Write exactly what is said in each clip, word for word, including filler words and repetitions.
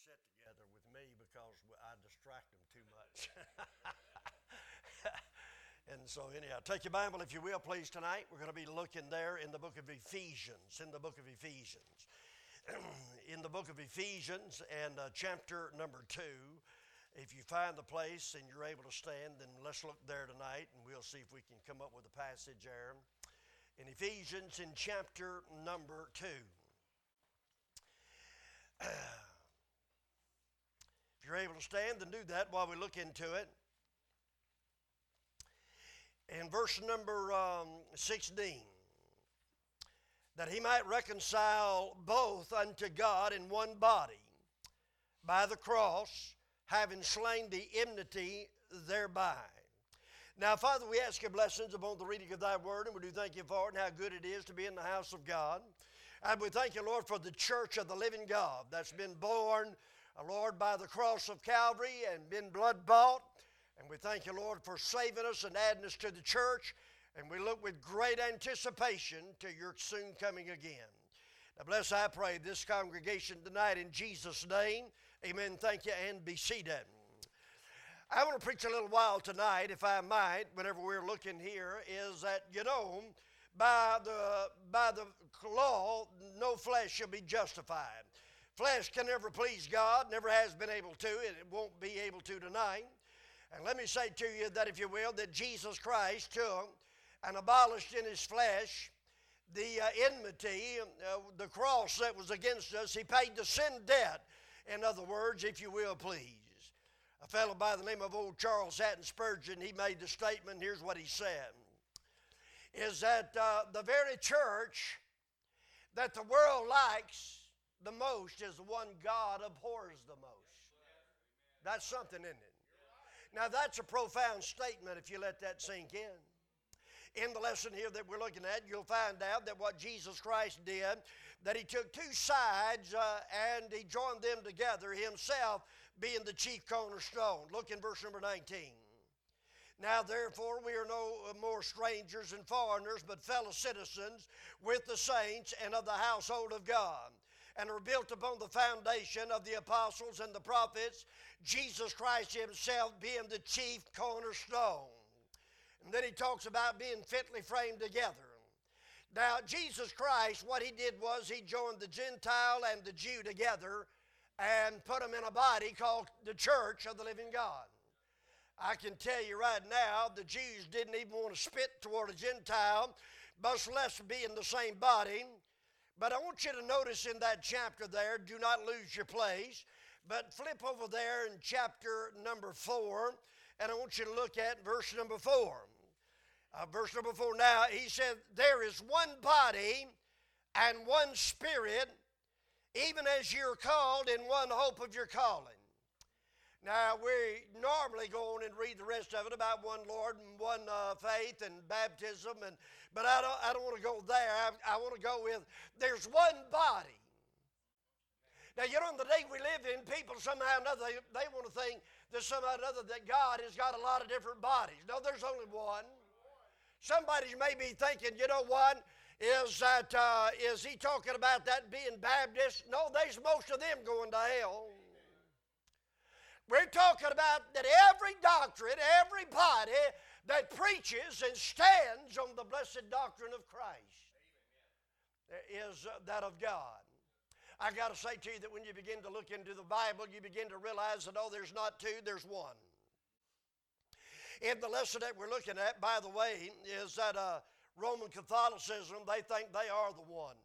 sit together with me because I distract them too much. And so anyhow, take your Bible, if you will, please, tonight. We're going to be looking there in the book of Ephesians, in the book of Ephesians. In the book of Ephesians and uh, chapter number two. If you find the place and you're able to stand, then let's look there tonight, and we'll see if we can come up with a passage there. In Ephesians, in chapter number two. If you're able to stand, then do that while we look into it. In verse number um, sixteen, that he might reconcile both unto God in one body by the cross, having slain the enmity thereby. Now, Father, we ask your blessings upon the reading of thy word, and we do thank you for it and how good it is to be in the house of God. And we thank you, Lord, for the church of the living God that's been born, Lord, by the cross of Calvary and been blood-bought. And we thank you, Lord, for saving us and adding us to the church. And we look with great anticipation to your soon coming again. Now bless, I pray, this congregation tonight in Jesus' name. Amen. Thank you, and be seated. I want to preach a little while tonight, if I might, whenever we're looking here, is that, you know, by the, by the law, no flesh shall be justified. Flesh can never please God, never has been able to, and it won't be able to tonight. And let me say to you that, if you will, that Jesus Christ took and abolished in his flesh the uh, enmity, uh, the cross that was against us. He paid the sin debt, in other words, if you will, please. A fellow by the name of old Charles Hatton Spurgeon, he made the statement, here's what he said, is that uh, the very church that the world likes the most is the one God abhors the most. That's something, isn't it? Now, that's a profound statement if you let that sink in. In the lesson here that we're looking at, you'll find out that what Jesus Christ did, that he took two sides uh, and he joined them together, himself being the chief cornerstone. Look in verse number nineteen. Now, therefore, we are no more strangers and foreigners, but fellow citizens with the saints and of the household of God, and are built upon the foundation of the apostles and the prophets, Jesus Christ himself being the chief cornerstone. And then he talks about being fitly framed together. Now, Jesus Christ, what he did was he joined the Gentile and the Jew together and put them in a body called the church of the living God. I can tell you right now, the Jews didn't even want to spit toward a Gentile, much less be in the same body. But I want you to notice in that chapter there, do not lose your place, but flip over there in chapter number four, and I want you to look at verse number four. Uh, verse number four, now he said, there is one body and one spirit, even as you're called in one hope of your calling. Now, we normally go on and read the rest of it about one Lord and one uh, faith and baptism, and but I don't, I don't want to go there. I, I want to go with, there's one body. Now, you know, in the day we live in, people somehow or another, they, they want to think that somehow or another that God has got a lot of different bodies. No, there's only one. Somebody may be thinking, you know what, is that, uh, is he talking about that being Baptist? No, there's most of them going to hell. We're talking about that every doctrine, every body that preaches and stands on the blessed doctrine of Christ is uh, that of God. I got to say to you that when you begin to look into the Bible, you begin to realize that, oh, there's not two, there's one. In the lesson that we're looking at, by the way, is that uh, Roman Catholicism, they think they are the one.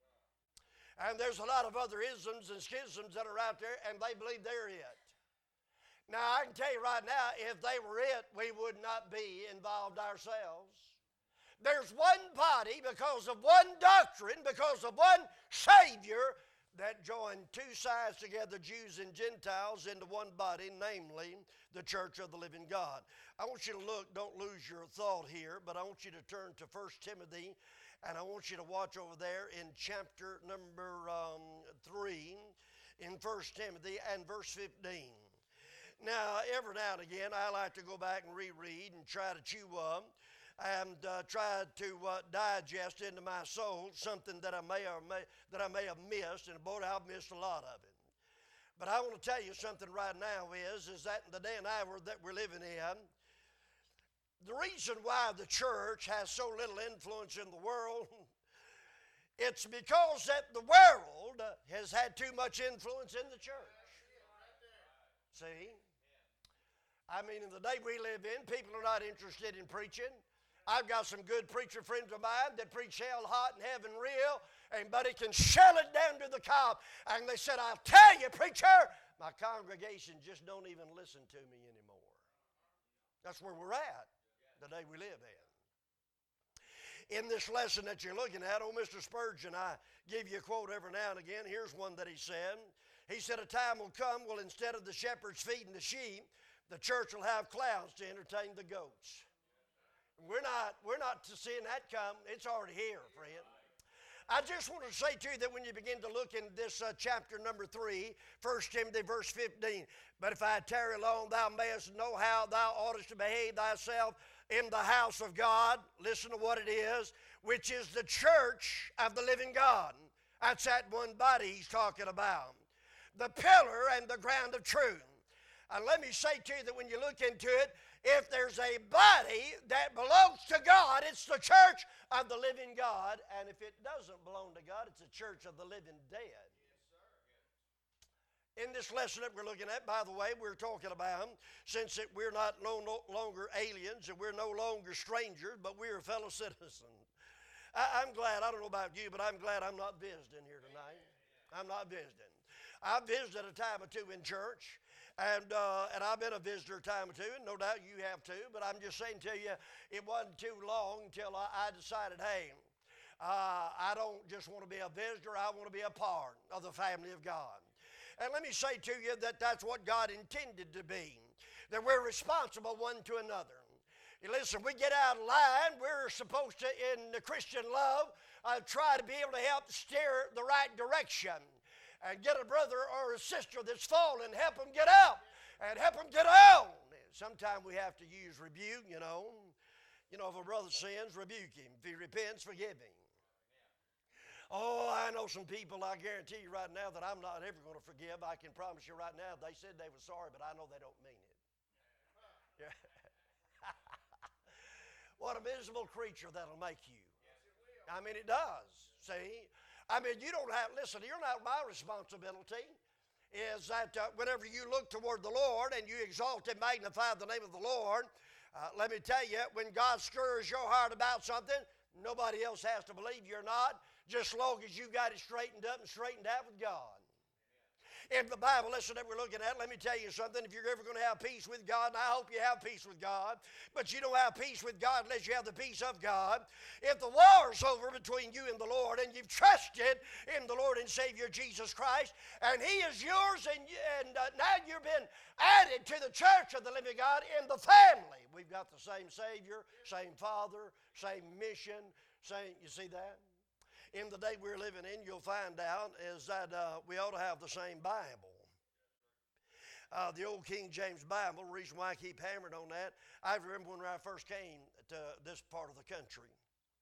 And there's a lot of other isms and schisms that are out there, and they believe they're it. Now, I can tell you right now, if they were it, we would not be involved ourselves. There's one body because of one doctrine, because of one Savior that joined two sides together, Jews and Gentiles, into one body, namely the church of the living God. I want you to look, don't lose your thought here, but I want you to turn to First Timothy, and I want you to watch over there in chapter number um, three, in First Timothy and verse fifteen. Now, every now and again, I like to go back and reread and try to chew up and uh, try to uh, digest into my soul something that I may or may that I may have missed, and boy, I've missed a lot of it. But I want to tell you something right now is, is that in the day and hour that we're living in, the reason why the church has so little influence in the world, it's because that the world has had too much influence in the church. See? I mean, in the day we live in, people are not interested in preaching. I've got some good preacher friends of mine that preach hell hot and heaven real, and but it can shell it down to the cop. And they said, I'll tell you, preacher, my congregation just don't even listen to me anymore. That's where we're at, the day we live in. In this lesson that you're looking at, old Mister Spurgeon, I give you a quote every now and again. Here's one that he said. He said, a time will come, well, instead of the shepherds feeding the sheep, the church will have clowns to entertain the goats. We're not, we're not seeing that come. It's already here, friend. I just want to say to you that when you begin to look in this uh, chapter number three, First Timothy verse fifteen, but if I tarry long, thou mayest know how thou oughtest to behave thyself in the house of God. Listen to what it is, which is the church of the living God. That's that one body he's talking about. The pillar and the ground of truth. And let me say to you that when you look into it, if there's a body that belongs to God, it's the church of the living God. And if it doesn't belong to God, it's the church of the living dead. In this lesson that we're looking at, by the way, we're talking about, since it, we're not no, no longer aliens and we're no longer strangers, but we're fellow citizens. I, I'm glad, I don't know about you, but I'm glad I'm not visiting here tonight. I'm not visiting. I've visited a time or two in church. And uh, and I've been a visitor a time or two, and no doubt you have too, but I'm just saying to you, it wasn't too long until I, I decided, hey, uh, I don't just want to be a visitor, I want to be a part of the family of God. And let me say to you that that's what God intended to be, that we're responsible one to another. You listen, we get out of line, we're supposed to, in the Christian love, uh, try to be able to help steer the right direction. And get a brother or a sister that's fallen, help them get up and help them get on. Sometimes we have to use rebuke, you know. You know, if a brother sins, rebuke him. If he repents, forgive him. Oh, I know some people, I guarantee you right now, that I'm not ever going to forgive. I can promise you right now, they said they were sorry, but I know they don't mean it. Yeah. What a miserable creature that'll make you. I mean, it does, see. I mean, you don't have, listen, you're not my responsibility, is that uh, whenever you look toward the Lord and you exalt and magnify the name of the Lord, uh, let me tell you, when God stirs your heart about something, nobody else has to believe you're not, just as long as you got it straightened up and straightened out with God. In the Bible lesson that we're looking at, let me tell you something. If you're ever going to have peace with God, and I hope you have peace with God, but you don't have peace with God unless you have the peace of God. If the war's over between you and the Lord, and you've trusted in the Lord and Savior Jesus Christ, and He is yours, and, and uh, now you've been added to the church of the living God in the family. We've got the same Savior, same Father, same mission, same, you see that? In the day we're living in, you'll find out is that uh, we ought to have the same Bible. Uh, the old King James Bible, the reason why I keep hammering on that, I remember when I first came to this part of the country.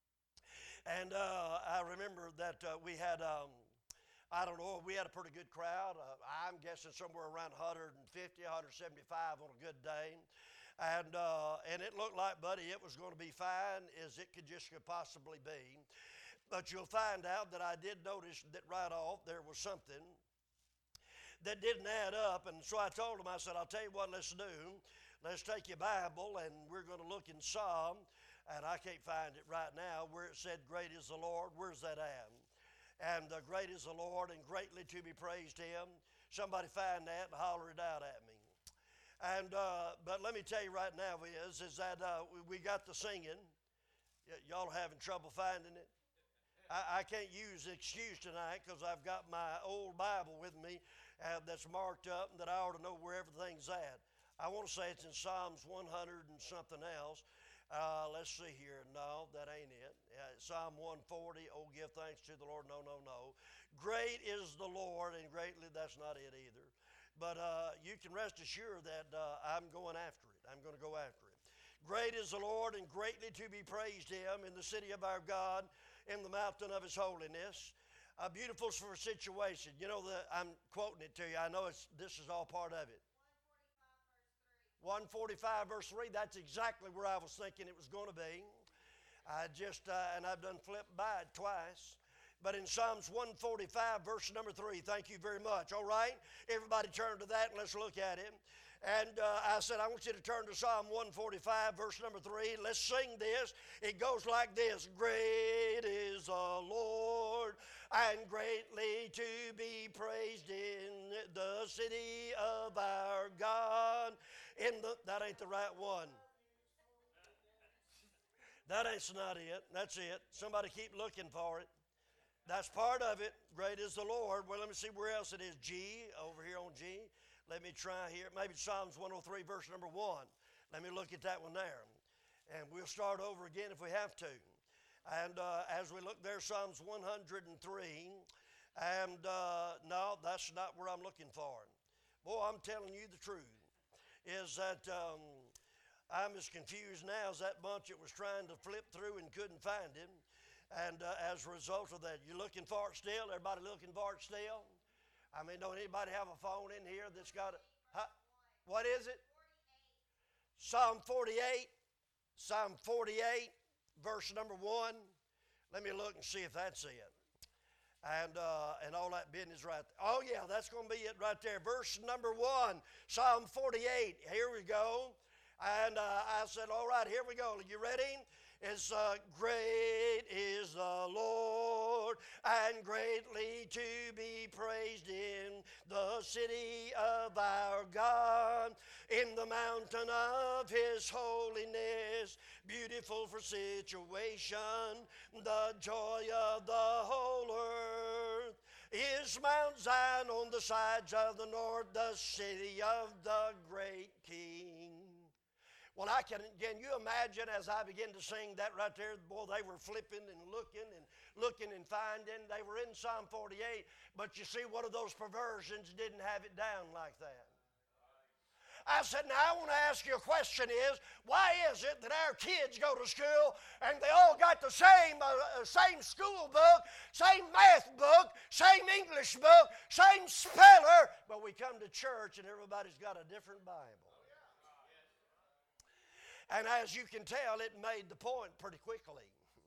And uh, I remember that uh, we had, um, I don't know, we had a pretty good crowd. Uh, I'm guessing somewhere around one hundred fifty, one hundred seventy-five on a good day. And, uh, and it looked like, buddy, it was going to be fine as it could just could possibly be. But you'll find out that I did notice that right off there was something that didn't add up. And so I told him, I said, I'll tell you what, let's do. Let's take your Bible and we're going to look in Psalm. And I can't find it right now where it said, great is the Lord. Where's that at? And uh, great is the Lord and greatly to be praised Him. Somebody find that and holler it out at me. And uh, but let me tell you right now is, is that uh, we got the singing. Y- y'all are having trouble finding it? I, I can't use the excuse tonight because I've got my old Bible with me uh, that's marked up and that I ought to know where everything's at. I want to say it's in Psalms one hundred and something else. Uh, let's see here. No, that ain't it. Uh, Psalm one forty, oh, give thanks to the Lord. No, no, no. Great is the Lord, and greatly, that's not it either. But uh, you can rest assured that uh, I'm going after it. I'm going to go after it. Great is the Lord, and greatly to be praised Him in the city of our God, in the mountain of His holiness. A beautiful for a situation. You know, the, I'm quoting it to you. I know it's, this is all part of it. one forty-five verse three, that's exactly where I was thinking it was going to be. I just, uh, and I've done flipped by it twice. But in Psalms one forty-five, verse number three, thank you very much. All right? Everybody turn to that and let's look at it. And uh, I said, I want you to turn to Psalm one forty-five, verse number three. Let's sing this. It goes like this. Great is the Lord, and greatly to be praised in the city of our God. In the, that ain't the right one. That ain't not it. That's it. Somebody keep looking for it. That's part of it. Great is the Lord. Well, let me see where else it is. G, over here on G. Let me try here. Maybe Psalms one oh three, verse number one. Let me look at that one there. And we'll start over again if we have to. And uh, as we look there, Psalms one oh three. And uh, no, that's not where I'm looking for. Boy, I'm telling you the truth. Is that um, I'm as confused now as that bunch that was trying to flip through and couldn't find him. And uh, as a result of that, you're looking for it still? Everybody looking for it still? I mean, don't anybody have a phone in here that's got a, huh? What is it? Psalm forty-eight. Psalm forty-eight, verse number one. Let me look and see if that's it. And uh, and all that business right there. Oh, yeah, that's going to be it right there. Verse number one, Psalm forty-eight. Here we go. And uh, I said, all right, here we go. Are you ready? It's uh, great is the Lord, and greatly to be praised in the city of our God, in the mountain of his holiness, beautiful for situation, the joy of the whole earth. Is Mount Zion on the sides of the north, the city of the great King. Well, I can, can you imagine as I begin to sing that right there, boy, they were flipping and looking and looking and finding. They were in Psalm forty-eight, but you see, one of those perversions didn't have it down like that. I said, now I want to ask you a question is, why is it that our kids go to school and they all got the same, uh, same school book, same math book, same English book, same speller, but we come to church and everybody's got a different Bible? And as you can tell, it made the point pretty quickly.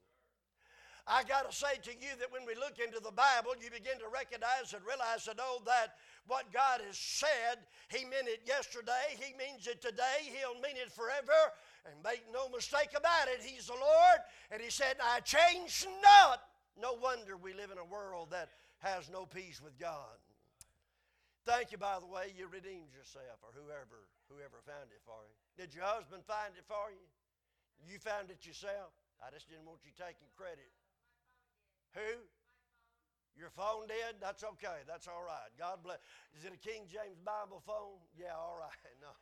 I got to say to you that when we look into the Bible, you begin to recognize and realize and know that what God has said, he meant it yesterday, he means it today, he'll mean it forever, and make no mistake about it, he's the Lord, and he said, I change not. No wonder we live in a world that has no peace with God. Thank you, by the way, you redeemed yourself, or whoever, whoever found it for you. Did your husband find it for you? You found it yourself? I just didn't want you taking credit. Who? Your phone did? That's okay. That's all right. God bless. Is it a King James Bible phone? Yeah, all right. No.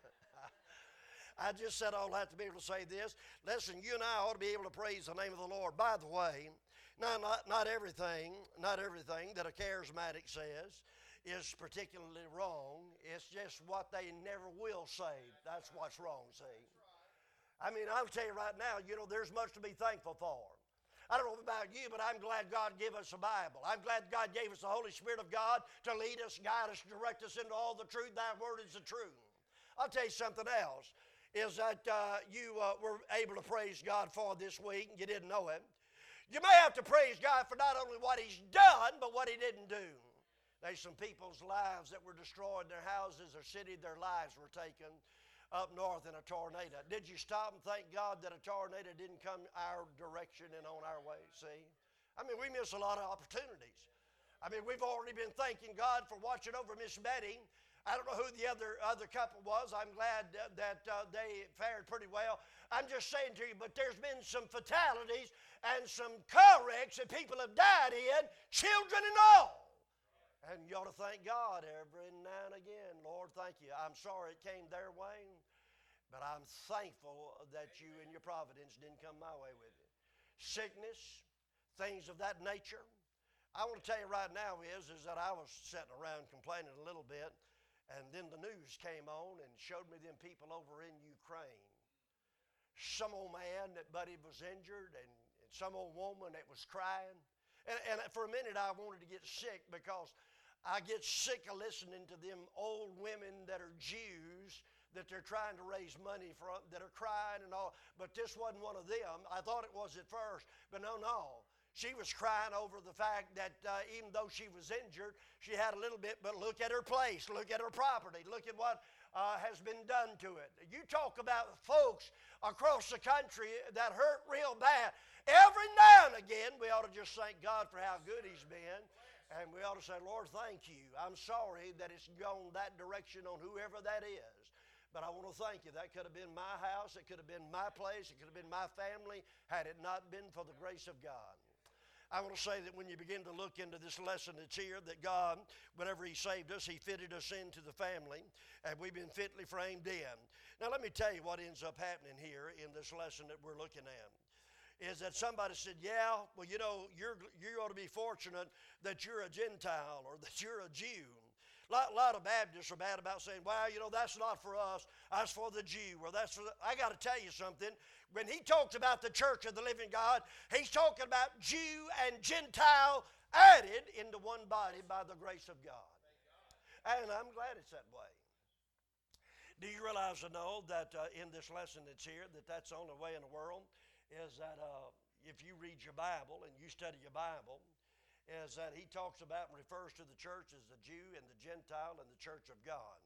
I just said all that to be able to say this. Listen, you and I ought to be able to praise the name of the Lord. By the way, now not, not everything, not everything that a charismatic says is particularly wrong. It's just what they never will say. That's what's wrong, see. I mean, I'll tell you right now, you know, there's much to be thankful for. I don't know about you, but I'm glad God gave us a Bible. I'm glad God gave us the Holy Spirit of God to lead us, guide us, direct us into all the truth. That word is the truth. I'll tell you something else, is that uh, you uh, were able to praise God for this week, and you didn't know it. You may have to praise God for not only what he's done, but what he didn't do. There's some people's lives that were destroyed, their houses, their city, their lives were taken up north in a tornado. Did you stop and thank God that a tornado didn't come our direction and on our way? See? I mean, we miss a lot of opportunities. I mean, we've already been thanking God for watching over Miss Betty. I don't know who the other, other couple was. I'm glad that, that uh, they fared pretty well. I'm just saying to you, but there's been some fatalities and some car wrecks that people have died in, children and all. And you ought to thank God every now and again. Lord, thank you. I'm sorry it came their way, but I'm thankful that you and your providence didn't come my way with it. Sickness, things of that nature. I want to tell you right now is, is that I was sitting around complaining a little bit, and then the news came on and showed me them people over in Ukraine. Some old man that buddy was injured, and, and some old woman that was crying. And, and for a minute I wanted to get sick because I get sick of listening to them old women that are Jews that they're trying to raise money from, that are crying and all. But this wasn't one of them. I thought it was at first, but no, no. She was crying over the fact that uh, even though she was injured, she had a little bit, but look at her place, look at her property, look at what uh, has been done to it. You talk about folks across the country that hurt real bad. Every now and again, we ought to just thank God for how good He's been. And we ought to say, Lord, thank you. I'm sorry that it's gone that direction on whoever that is. But I want to thank you. That could have been my house. It could have been my place. It could have been my family had it not been for the grace of God. I want to say that when you begin to look into this lesson that's here, that God, whenever He saved us, He fitted us into the family, and we've been fitly framed in. Now let me tell you what ends up happening here in this lesson that we're looking at. Is that somebody said, yeah, well, you know, you're, you ought to be fortunate that you're a Gentile or that you're a Jew. A lot, lot of Baptists are bad about saying, well, you know, that's not for us, that's for the Jew. Or that's for the, I got to tell you something. When he talks about the church of the living God, he's talking about Jew and Gentile added into one body by the grace of God. And I'm glad it's that way. Do you realize or know that uh, in this lesson that's here, that that's the only way in the world is that uh, if you read your Bible and you study your Bible, is that he talks about and refers to the church as the Jew and the Gentile and the church of God.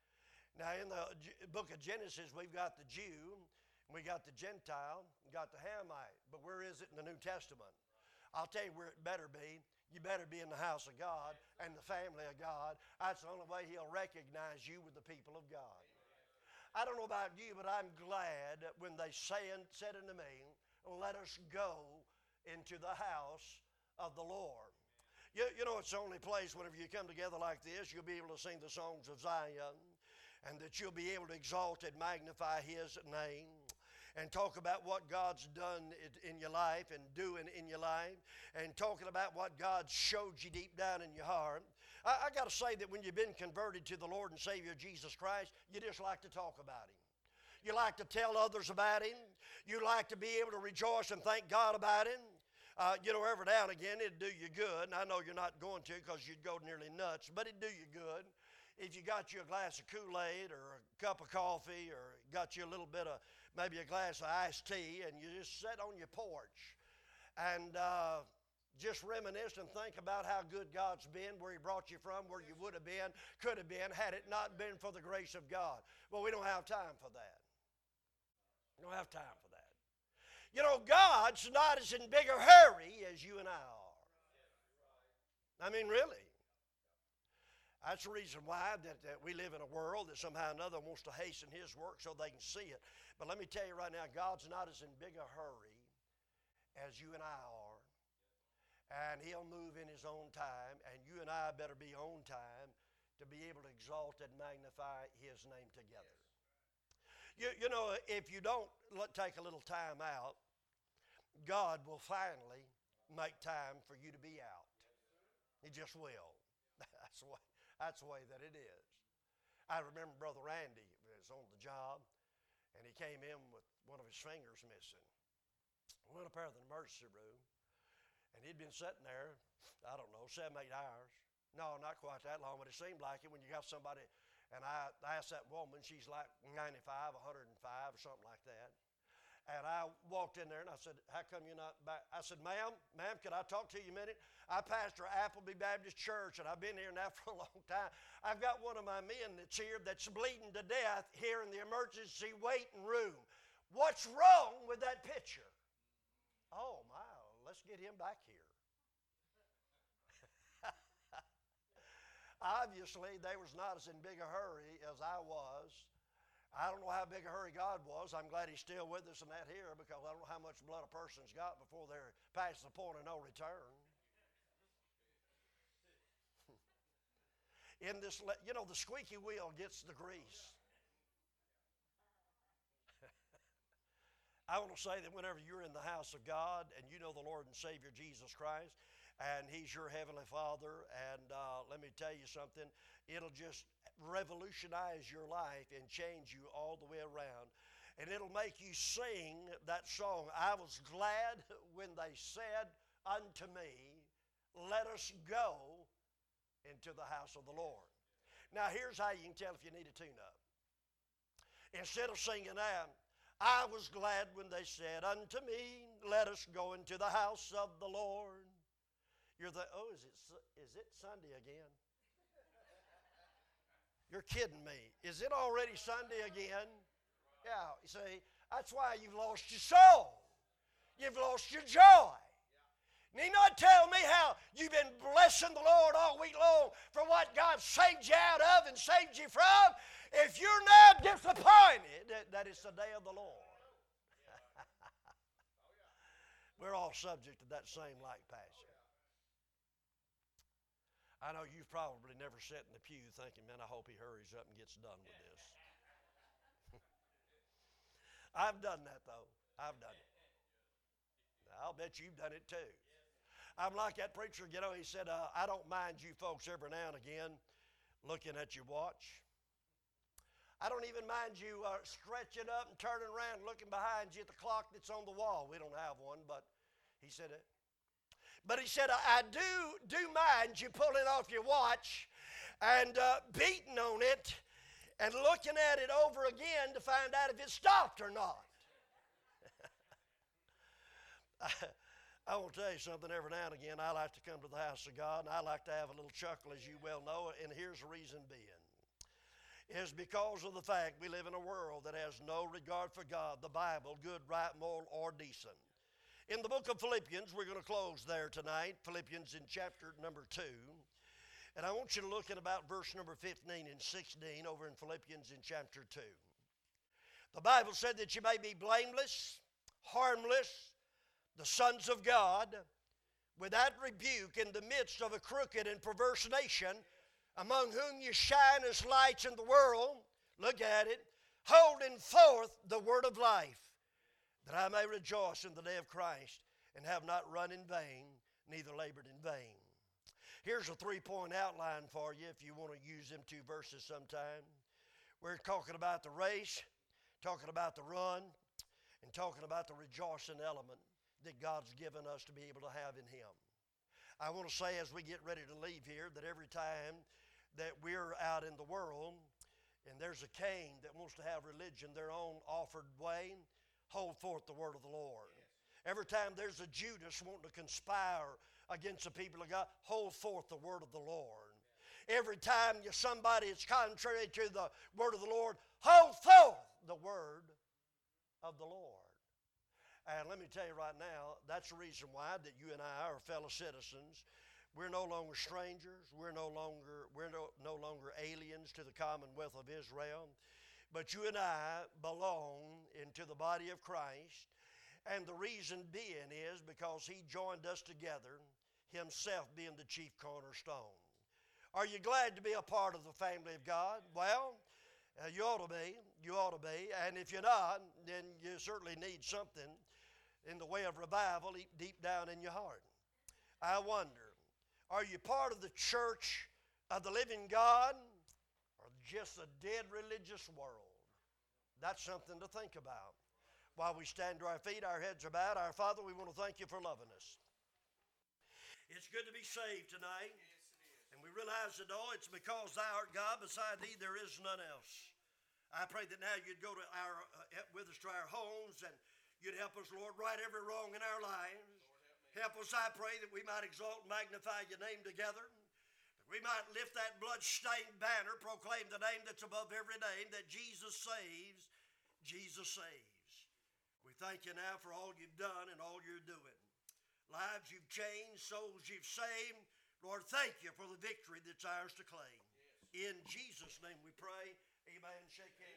Now in the book of Genesis, we've got the Jew, we got the Gentile, we got the Hamite. But where is it in the New Testament? I'll tell you where it better be. You better be in the house of God and the family of God. That's the only way He'll recognize you with the people of God. I don't know about you, but I'm glad when they say, said unto me, let us go into the house of the Lord. You, you know, it's the only place whenever you come together like this, you'll be able to sing the songs of Zion, and that you'll be able to exalt and magnify His name, and talk about what God's done in your life and doing in your life, and talking about what God showed you deep down in your heart. I, I got to say that when you've been converted to the Lord and Savior Jesus Christ, you just like to talk about Him. You like to tell others about Him. You like to be able to rejoice and thank God about Him. Uh, you know, every now and again, it'd do you good. And I know you're not going to because you'd go nearly nuts, but it'd do you good if you got you a glass of Kool-Aid or a cup of coffee or got you a little bit of, maybe a glass of iced tea, and you just sit on your porch and uh, just reminisce and think about how good God's been, where He brought you from, where you would have been, could have been, had it not been for the grace of God. Well, we don't have time for that. We don't have time for that. You know, God's not as in bigger hurry as you and I are. I mean, really. That's the reason why that, that we live in a world that somehow or another wants to hasten His work so they can see it. But let me tell you right now, God's not as in big a hurry as you and I are. And He'll move in His own time, and you and I better be on time to be able to exalt and magnify His name together. You, you know, if you don't let, take a little time out, God will finally make time for you to be out. He just will. That's the way, that's the way that it is. I remember Brother Randy was on the job, and he came in with one of his fingers missing. We went up there to the emergency room, and he'd been sitting there, I don't know, seven, eight hours. No, not quite that long, but it seemed like it when you got somebody. And I, I asked that woman, she's like ninety-five, one hundred five or something like that. And I walked in there and I said, how come you're not back? I said, ma'am, ma'am, could I talk to you a minute? I pastor Appleby Baptist Church, and I've been here now for a long time. I've got one of my men that's here that's bleeding to death here in the emergency waiting room. What's wrong with that picture? Oh, my, let's get him back here. Obviously, they was not as in big a hurry as I was. I don't know how big a hurry God was. I'm glad He's still with us in that here because I don't know how much blood a person's got before they're past the point of no return. In this, you know, the squeaky wheel gets the grease. I want to say that whenever you're in the house of God and you know the Lord and Savior Jesus Christ, and He's your Heavenly Father, and uh, let me tell you something, it'll just revolutionize your life and change you all the way around. And it'll make you sing that song, I was glad when they said unto me, let us go into the house of the Lord. Now here's how you can tell if you need a tune-up. Instead of singing out, I was glad when they said unto me, let us go into the house of the Lord. You're the, oh, is it, is it Sunday again? You're kidding me. Is it already Sunday again? Yeah, you see, that's why you've lost your soul. You've lost your joy. Need not tell me how you've been blessing the Lord all week long for what God saved you out of and saved you from. If you're now disappointed that, that it's the day of the Lord. We're all subject to that same like passion. I know you've probably never sat in the pew thinking, man, I hope he hurries up and gets done with this. I've done that, though. I've done it. I'll bet you've done it, too. I'm like that preacher, you know, he said, uh, I don't mind you folks every now and again looking at your watch. I don't even mind you uh, stretching up and turning around looking behind you at the clock that's on the wall. We don't have one, but he said it. But he said, I, I do, do mind you pulling off your watch and uh, beating on it and looking at it over again to find out if it stopped or not. I, I will tell you something, every now and again, I like to come to the house of God, and I like to have a little chuckle, as you well know, and here's the reason being. Is because of the fact we live in a world that has no regard for God, the Bible, good, right, moral, or decent. In the book of Philippians, we're going to close there tonight, Philippians in chapter number two. And I want you to look at about verse number fifteen and sixteen over in Philippians in chapter two. The Bible said that you may be blameless, harmless, the sons of God, without rebuke in the midst of a crooked and perverse nation, among whom you shine as lights in the world, look at it, holding forth the word of life, that I may rejoice in the day of Christ, and have not run in vain, neither labored in vain. Here's a three-point outline for you if you want to use them two verses sometime. We're talking about the race, talking about the run, and talking about the rejoicing element that God's given us to be able to have in Him. I want to say as we get ready to leave here that every time that we're out in the world and there's a Cain that wants to have religion their own offered way, hold forth the word of the Lord. Yes. Every time there's a Judas wanting to conspire against the people of God, hold forth the word of the Lord. Yes. Every time you somebody is contrary to the word of the Lord, hold forth the word of the Lord. And let me tell you right now, that's the reason why that you and I are fellow citizens. We're no longer strangers. We're no longer, we're no, no longer aliens to the commonwealth of Israel. But you and I belong into the body of Christ. And the reason being is because He joined us together, Himself being the chief cornerstone. Are you glad to be a part of the family of God? Well, uh, you ought to be. You ought to be. And if you're not, then you certainly need something in the way of revival deep down in your heart. I wonder, are you part of the church of the living God or just a dead religious world? That's something to think about. While we stand to our feet, our heads are bowed. Our Father, we want to thank You for loving us. It's good to be saved tonight. Yes, it is. And we realize that, oh, it's because Thou art God, beside Thee there is none else. I pray that now You'd go to our, uh, with us to our homes and You'd help us, Lord, right every wrong in our lives. Help us, I pray, that we might exalt and magnify Your name together. That we might lift that blood-stained banner, proclaim the name that's above every name, that Jesus saves, Jesus saves. We thank You now for all You've done and all You're doing. Lives You've changed, souls You've saved. Lord, thank You for the victory that's ours to claim. Yes. In Jesus' name we pray. Amen. Shake hands.